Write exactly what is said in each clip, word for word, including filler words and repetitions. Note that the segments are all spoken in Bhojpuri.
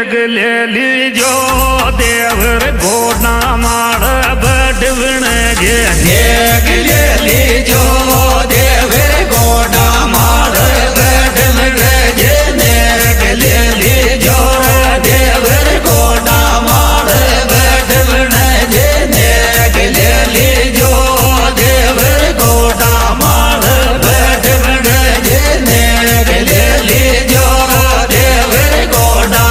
नेग ले लीजो देवर घोड़ा माड़ बड़वण जे नेग ले लीजो देवर घोड़ा माड़ बड़वण जे नेग ले लीजो देवर घोड़ा माड़ बड़वण जे नेग ले लीजो देवर घोड़ा माड़ बड़वण जे नेग ले लीजो देवर घोड़ा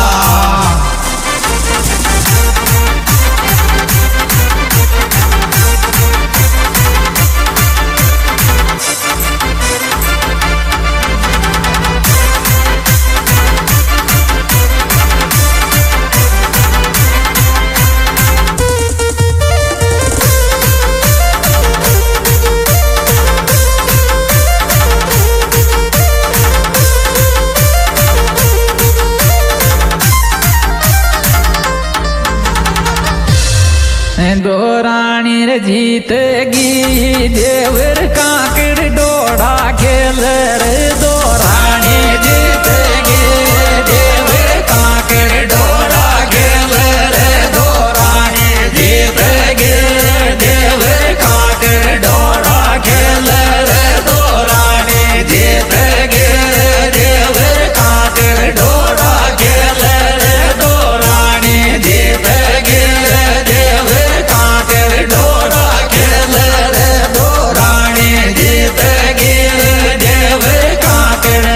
दो रानी रे जीतेगी देवर काकड़ डोड़ा खेल रे दो रानी जीतेगी देवर काकड़ डोड़ा खेल रे दो रानी जीतेगी देवर काकड़ डोड़ा खेल रे दो रानी जीतेगी देवर काकड़ डोड़ा खेल रे दो रानी जीतेगी देवर काकड़ डोड़ा खेल रे दो रानी जीतेगी देवर काकड़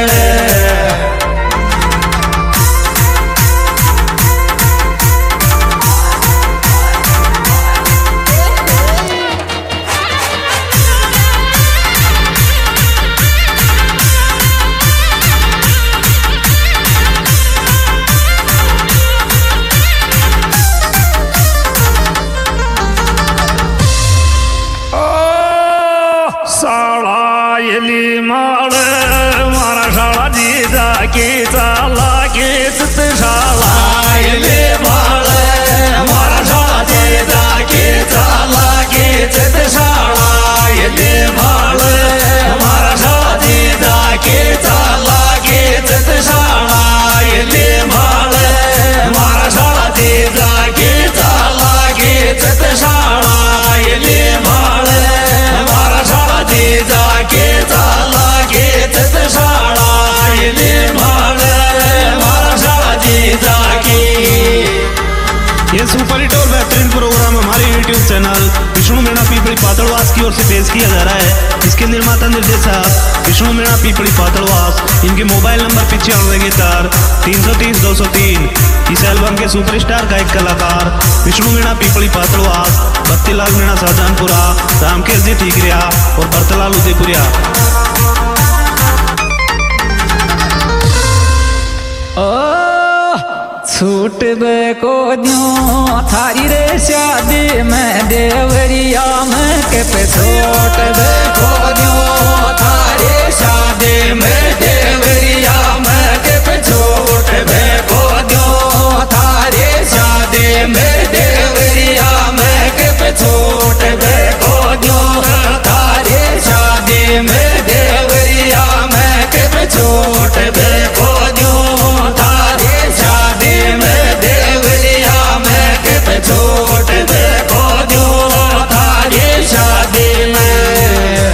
साळायली माळ मारा शाळा जीजा की चाला कीच शाळा आयले माळ मारा शाळा जाके चाला कीच शाळा आयले माळ मारा शाळा जाके चाला कीच शाळा आयले माळ मारा शाळा जाके चाला कीच शाळा आयले माळ मारा शाळा जाके चाला कीच शाळा आयले माळ मारा शाळा जाके ये सुपर हिट और बेहतरीन प्रोग्राम हमारे यूट्यूब चैनल विष्णु मीणा पीपड़ी पातड़वास की ओर से पेश किया जा रहा है। इसके निर्माता निर्देशक विष्णु मीणा पीपड़ी पातड़वास। इनके मोबाइल नंबर पिचानवे इकहत्तर तीन सौ तीस दो सौ तीन। इस एल्बम के सुपरस्टार गायक कलाकार विष्णु मीणा पीपड़ी पातड़वास, बत्तीलाल मीणा शाहजहानपुरा, रामकेश जी ठीकरिया और भरतलाल उदयपुरिया। छूट दे को द्यो थारी रे शादी में देवरिया में के पे छोट दे को द्यो थारे शादी में देवरिया में के पे छोट दे को द्यो थारे शादी में देवरिया में के पे छोट दे को द्यो थारे शादी में देवरिया में के पे छोट दे को द्यो थारे शादी में देवरिया में के पे छोट दे को द्यो थारे शादी में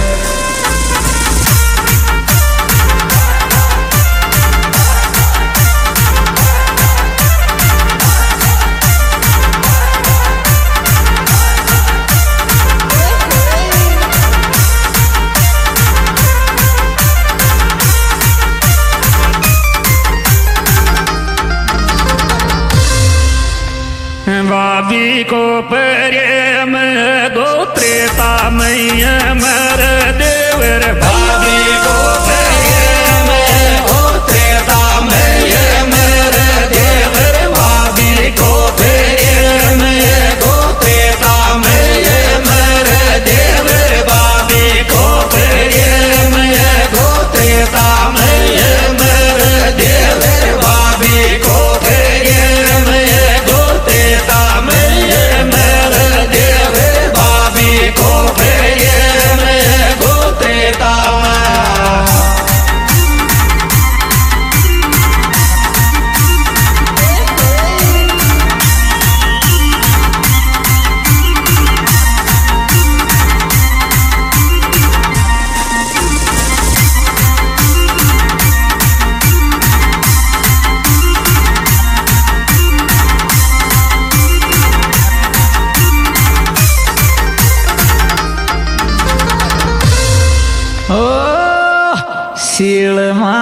भाभी को प्रेम दो त्रेता मैया मर देवर भाभी को प्रेम हो त्रेता में मर देवर भाभी को प्रेम हो त्रेता में मर देवर भाभी को प्रेम हो त्रेता में मर देवर भाभी को प्रेम हो त्रेता में मर देवर भाभी को प्रेम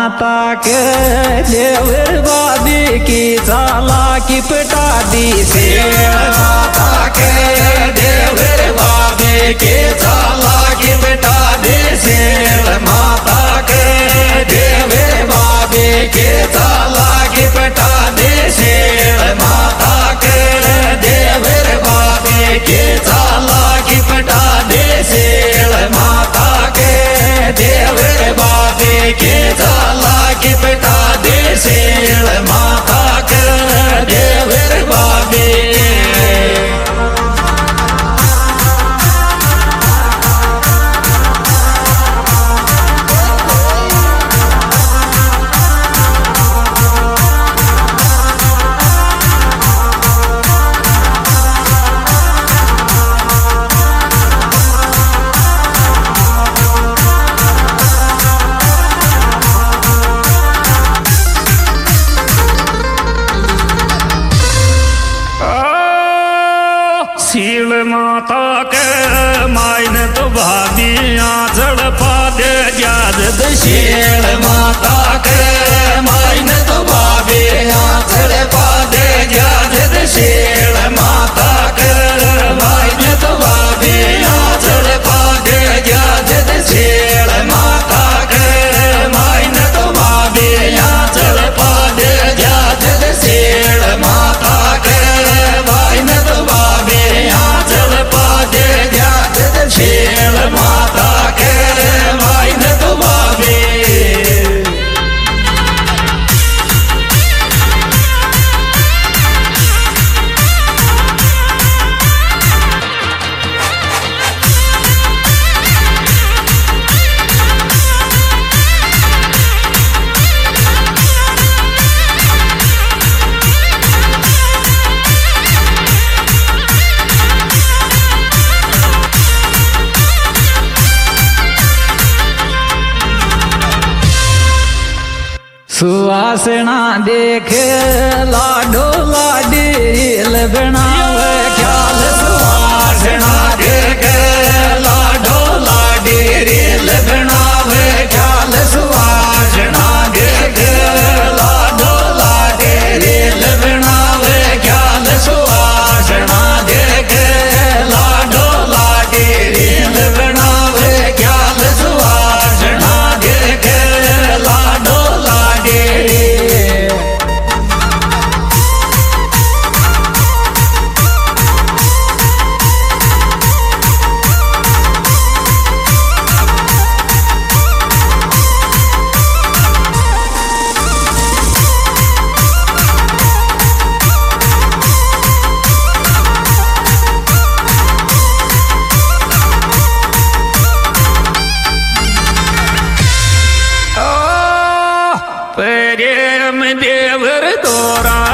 माता के देवर बाबी की चाला की पटा दी शेर माता के देवर बाबे के चाला की बेटा दे शेर माता के देवर बाबे के चाला की बेटा दे शेर माता के देवर बाबे के चाला की बेटा दे शेर माता के देवर बाबे के चाला की बेटा दे शेर माता के देवर बाबे शील माता के मायन तो भादिया झड़पा दे जाद शेर माता के माइन तो बाबे आंचल पा दे जाजद शेर माता के माइन तो बाबे आंचल पा दे जाजद शेर माता के माइन तो बाबे आंचल पा दे जाजद शेर माता के माइन तो बाबे आंचल पा दे जाजद शेर माता के माइन तो बाबे सुवासना देख लाडो लाडी रील बनावे ख्याल सुवासना देख लाडो लाडी रील बनावे ख्याल सुवासना देख लाडो लाडी रील बनावे ख्याल सुवासना देख लाडो लाडी रील बनावे ख्याल सुवासना देख लाडो लाडी प्रेम देवर तोरा